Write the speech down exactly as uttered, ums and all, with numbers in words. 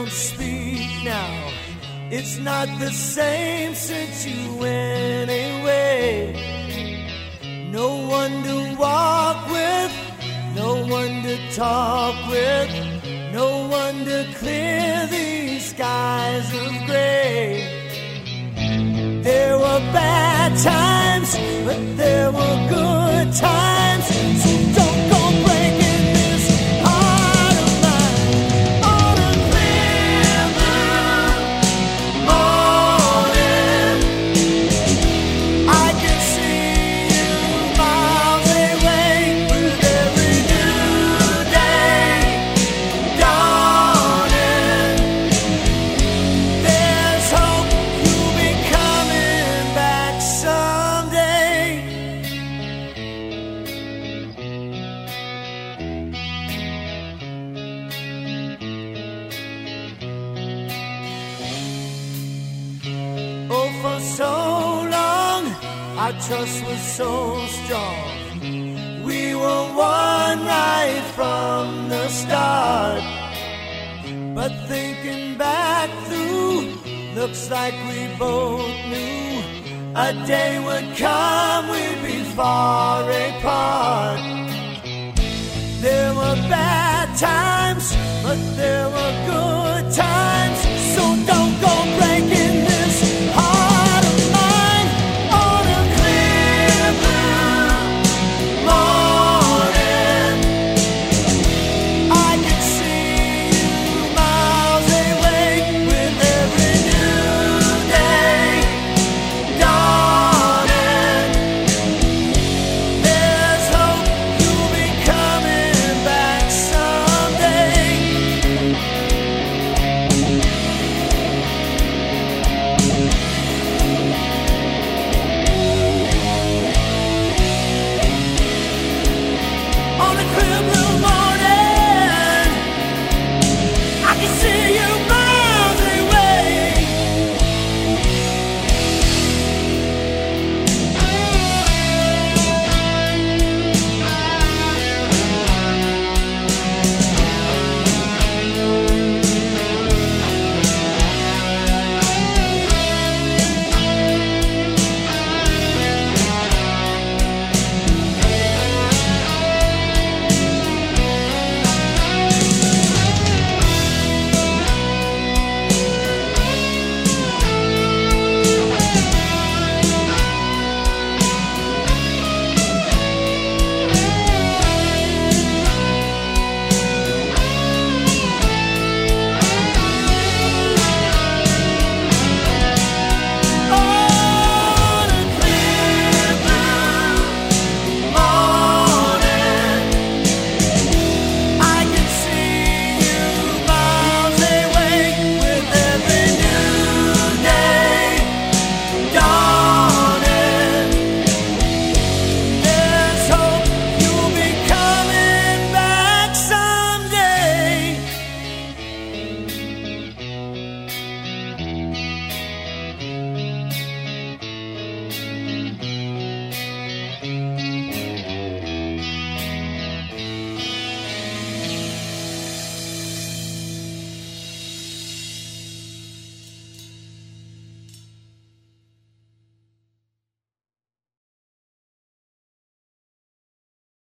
don't speak now. It's not the same since you went away. No one to walk with, no one to talk with, no one to clear these skies of gray. There were bad times, but there were good times. So don't go breaking this heart of mine on a clear blue morning. I can see you miles away with every new day dawning. There's hope you'll be coming back someday. Oh, for so long, our trust was so strong. We were one right from the start. But thinking back through, looks like we both knew a day would come we'd be far apart. There were bad times,